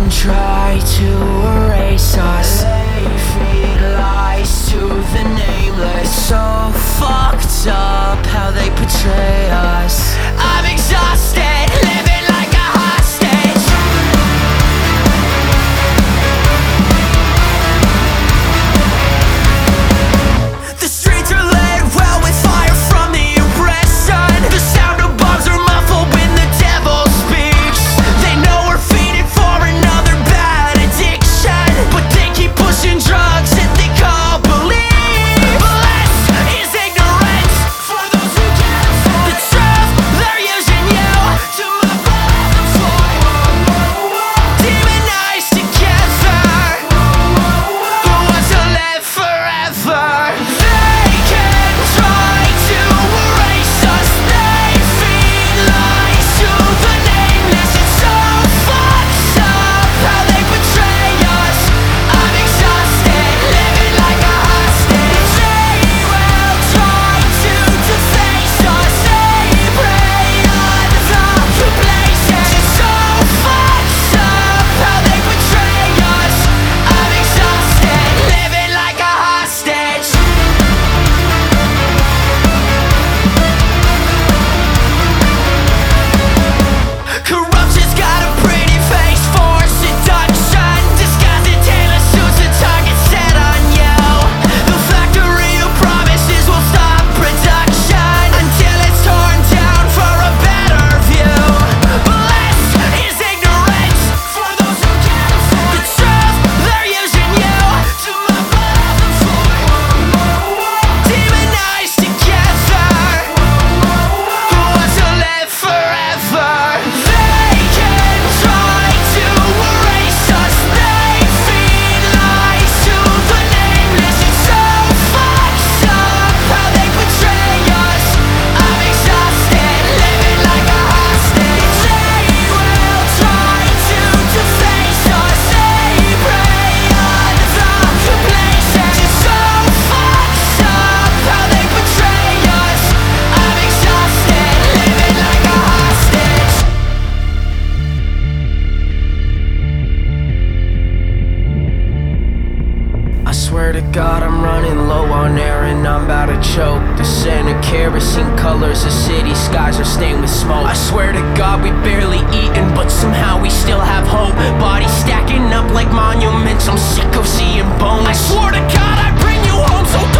try to erase us. They feed lies to the nameless. It's so fucked up how they portray us. I'm exhausted, living like a hostage. The streets are lit well with fire from the oppression. The sound of bombs are muffled when the devil speaks. They know we're feeding for another bad addiction, but they keep pushing drugs that they call belief. Bliss is ignorance for those who can't afford the truth. They're using you to move on the floor. Demonized together. Who wants to live forever? They can try to erase us. They feed lies to the nameless. It's so fucked up how they portray us. I'm exhausted, living like a hostage. They will try to deface us. They prey on the places. It's so fucked up how they portray us. I'm exhausted, living like a hostage. Corruption's got a pretty face for seduction. Disguised in tailor suits, the target set on you. The factory of promises will stop production until it's torn down for a better view. Bliss is ignorance for those who can't afford the truth. They're using you to move on the floor. Demonized together. Who wants to live forever? They can try to erase us. They feed lies to the nameless. It's so fucked up how they portray us. I'm exhausted, living like a hostage. They will try to deface us. They prey on the places. It's so fucked up how they portray us. I'm exhausted, living like a hostage. I swear to God I'm running low on air and I'm about to choke. The scent of kerosene colors, the city skies are stained with smoke. I swear to God we barely eaten, but somehow we still have hope. Bodies stacking up like monuments, I'm sick of seeing bones. I swore to God I'd bring you home, so